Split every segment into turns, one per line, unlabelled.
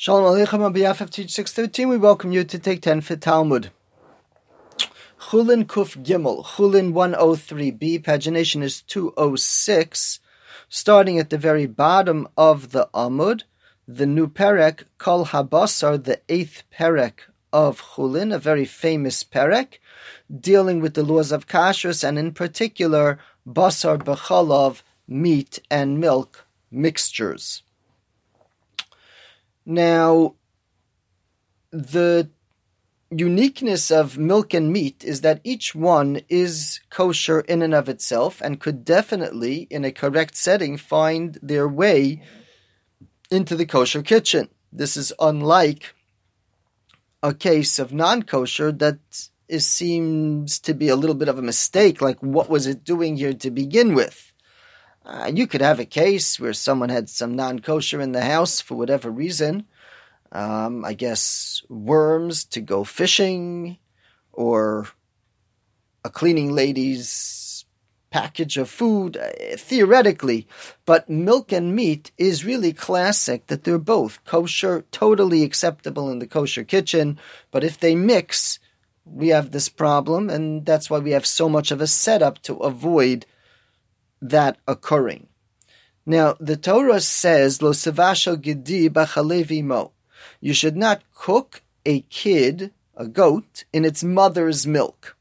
Shalom Aleichem on behalf of Teach 613, we welcome you to Take 10 for Talmud. Chulin Kuf Gimel, Chulin 103b, pagination is 206, starting at the very bottom of the Amud, the new Perek, Kol Habasar, the 8th Perek of Chulin, a very famous Perek, dealing with the laws of kashrus, and in particular, Basar B'chalav, meat and milk mixtures. Now, the uniqueness of milk and meat is that each one is kosher in and of itself and could definitely, in a correct setting, find their way into the kosher kitchen. This is unlike a case of non-kosher that seems to be a little bit of a mistake, like what was it doing here to begin with? You could have a case where someone had some non-kosher in the house for whatever reason. I guess worms to go fishing, or a cleaning lady's package of food, theoretically. But milk and meat is really classic that they're both kosher, totally acceptable in the kosher kitchen. But if they mix, we have this problem, and that's why we have so much of a setup to avoid that occurring. Now, the Torah says, Lo sevasho gidi b'chalev imo. You should not cook a kid, a goat, in its mother's milk.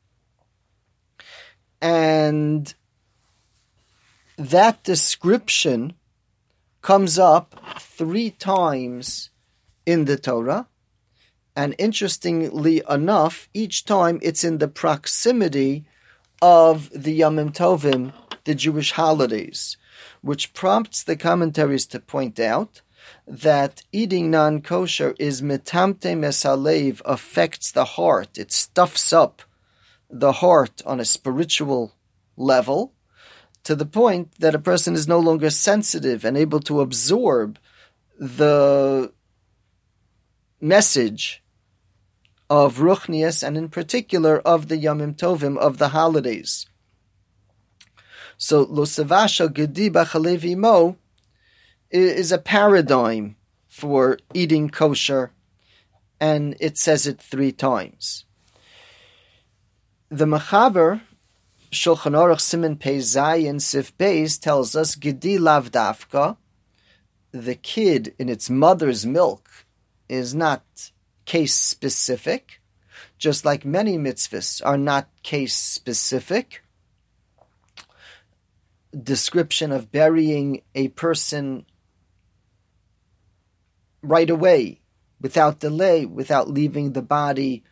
And that description comes up 3 times in the Torah. And interestingly enough, each time it's in the proximity of the Yomim Tovim, the Jewish holidays, which prompts the commentaries to point out that eating non-kosher is metamte mesalev, affects the heart. It stuffs up the heart on a spiritual level to the point that a person is no longer sensitive and able to absorb the message of Ruchnius, and in particular of the Yomim Tovim, of the holidays. So, Lo sevasho gedi b'chalev imo is a paradigm for eating kosher, and it says it 3 times. The Mechaber, Shulchan Aruch Siman Pei Zayin Sif Beis, tells us, Gedi lav dafka, the kid in its mother's milk is not case-specific, just like many mitzvahs are not case-specific. Description of burying a person right away, without delay, without leaving the body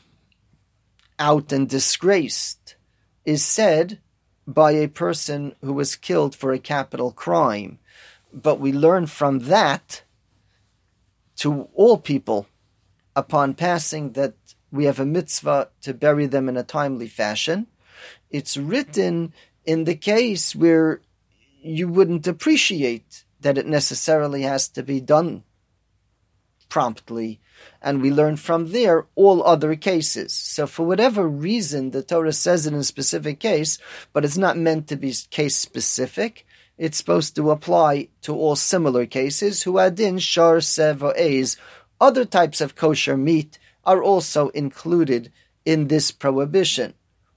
out and disgraced, is said by a person who was killed for a capital crime. But we learn from that to all people upon passing that we have a mitzvah to bury them in a timely fashion. It's written in the case where you wouldn't appreciate that it necessarily has to be done promptly, and we learn from there all other cases. So for whatever reason, the Torah says it in a specific case, but it's not meant to be case-specific. It's supposed to apply to all similar cases. Huadin, shar, sev, eiz. Other types of kosher meat are also included in this prohibition.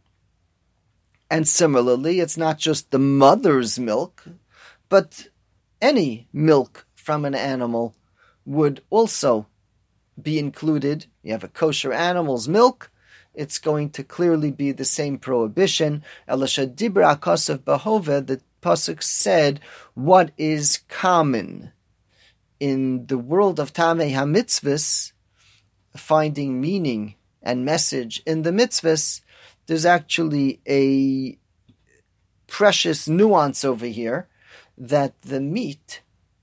And similarly, it's not just the mother's milk, but any milk from an animal would also be included. You have a kosher animal's milk, it's going to clearly be the same prohibition. Elisha Dibra Akasav Bahova, the Pasuk said, what is common in the world of Tamei HaMitzvahs, finding meaning and message in the mitzvahs. There's actually a precious nuance over here, that the meat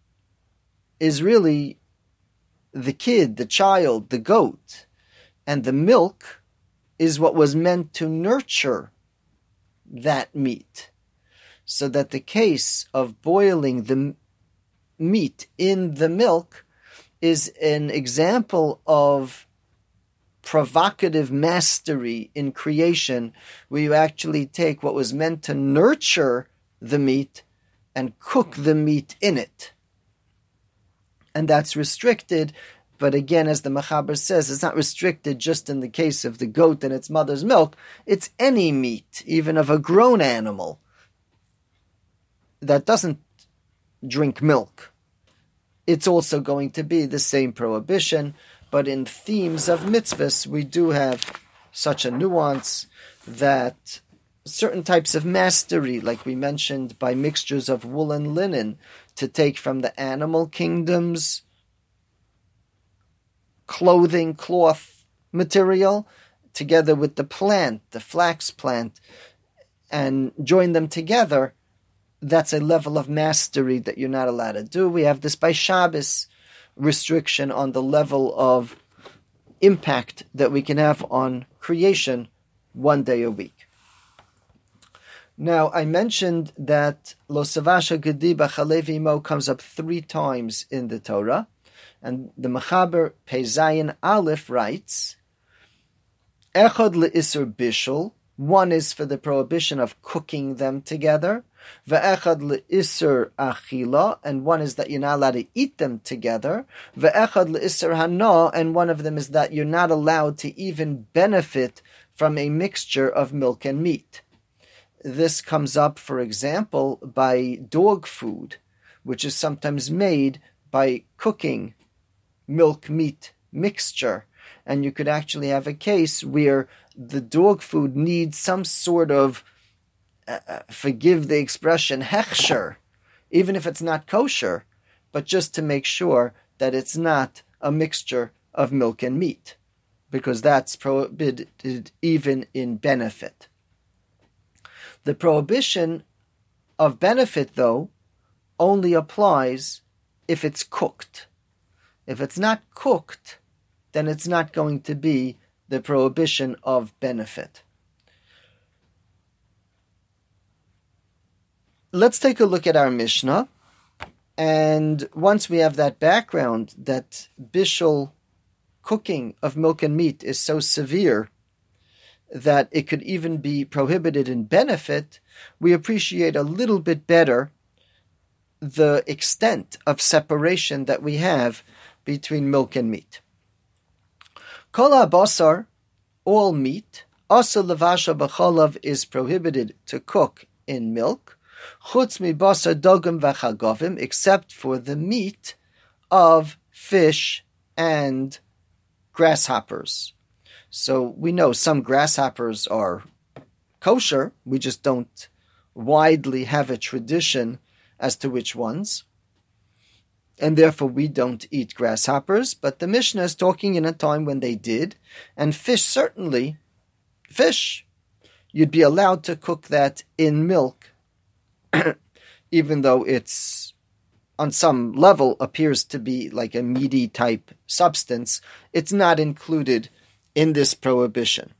is really the kid, the child, the goat, and the milk is what was meant to nurture that meat. So that the case of boiling the meat in the milk is an example of provocative mastery in creation, where you actually take what was meant to nurture the meat and cook the meat in it. and that's restricted. But again, as the Mechaber says, it's not restricted just in the case of the goat and its mother's milk. It's any meat, even of a grown animal, that doesn't drink milk. It's also going to be the same prohibition. But in themes of mitzvahs, we do have such a nuance that certain types of mastery, like we mentioned, by mixtures of wool and linen, to take from the animal kingdom's clothing, cloth material, together with the plant, the flax plant, and join them together, that's a level of mastery that you're not allowed to do. We have this by Shabbos restriction on the level of impact that we can have on creation one day a week. Now, I mentioned that Lo Savasha Gedi B'Chalev Imo comes up 3 times in the Torah, and the Mechaber Pei Zayin Aleph writes, Echad le'isur bishul, one is for the prohibition of cooking them together, ve'echad le'isur achila, and one is that you're not allowed to eat them together, ve'echad le'isur hana, and one of them is that you're not allowed to even benefit from a mixture of milk and meat. This comes up, for example, by dog food, which is sometimes made by cooking milk-meat mixture. And you could actually have a case where the dog food needs some sort of, forgive the expression, hechsher, even if it's not kosher, but just to make sure that it's not a mixture of milk and meat, because that's prohibited even in benefit. The prohibition of benefit, though, only applies if it's cooked. If it's not cooked, then it's not going to be the prohibition of benefit. Let's take a look at our Mishnah. And once we have that background that bishul, cooking of milk and meat, is so severe that it could even be prohibited in benefit, we appreciate a little bit better the extent of separation that we have between milk and meat. Kol ha'basar, all meat, asa levasha b'chalav, is prohibited to cook in milk, chutz mi basar dogim v'chagovim, except for the meat of fish and grasshoppers. So we know some grasshoppers are kosher, we just don't widely have a tradition as to which ones, and therefore we don't eat grasshoppers, but the Mishnah is talking in a time when they did, and fish, certainly, fish, you'd be allowed to cook that in milk, even though it's, on some level, appears to be like a meaty type substance. It's not included in this prohibition.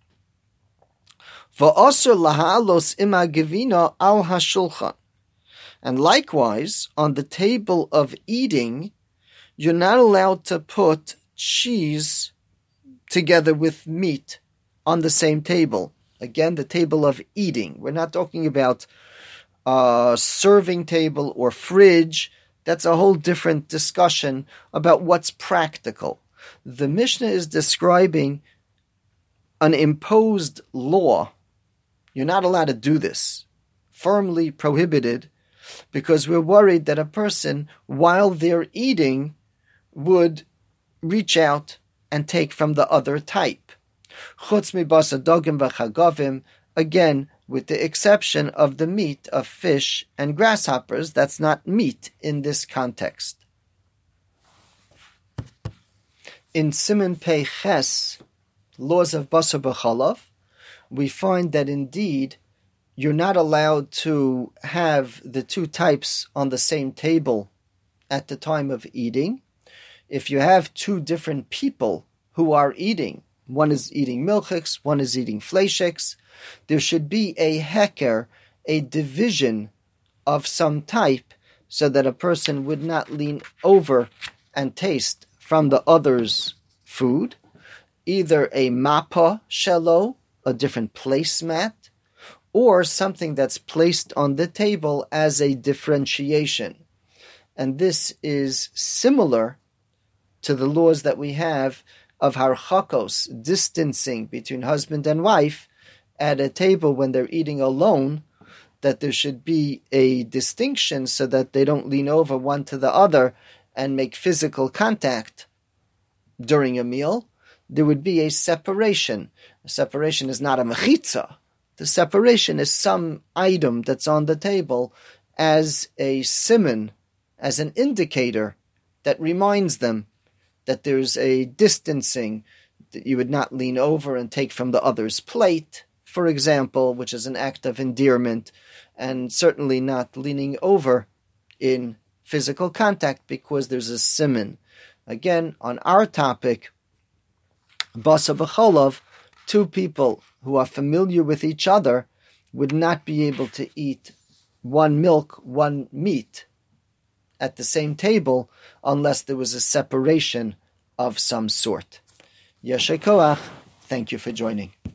V'asur lahalos ima gevina al hashulchan. And likewise, on the table of eating, you're not allowed to put cheese together with meat on the same table. Again, the table of eating. We're not talking about a serving table or fridge. That's a whole different discussion about what's practical. The Mishnah is describing an imposed law. You're not allowed to do this. Firmly prohibited, because we're worried that a person, while they're eating, would reach out and take from the other type. Chutz mi basar dogim v'chagovim, again, with the exception of the meat of fish and grasshoppers. That's not meat in this context. In Siman Pei Ches, Laws of Basar B'Chalav, we find that indeed you're not allowed to have the 2 types on the same table at the time of eating. If you have 2 different people who are eating, one is eating milchiks, one is eating fleishiks, there should be a heker, a division of some type, so that a person would not lean over and taste from the other's food, either a mappa shelo, a different placemat, or something that's placed on the table as a differentiation. And this is similar to the laws that we have of harchakos, distancing between husband and wife at a table when they're eating alone, that there should be a distinction so that they don't lean over one to the other and make physical contact during a meal. There would be a separation. A separation is not a mechitza. The separation is some item that's on the table as a siman, as an indicator that reminds them that there's a distancing, that you would not lean over and take from the other's plate, for example, which is an act of endearment, and certainly not leaning over in physical contact because there's a siman. Again, on our topic, basa v'cholov, two people who are familiar with each other would not be able to eat one milk, one meat at the same table unless there was a separation of some sort. Yesher koach. Thank you for joining.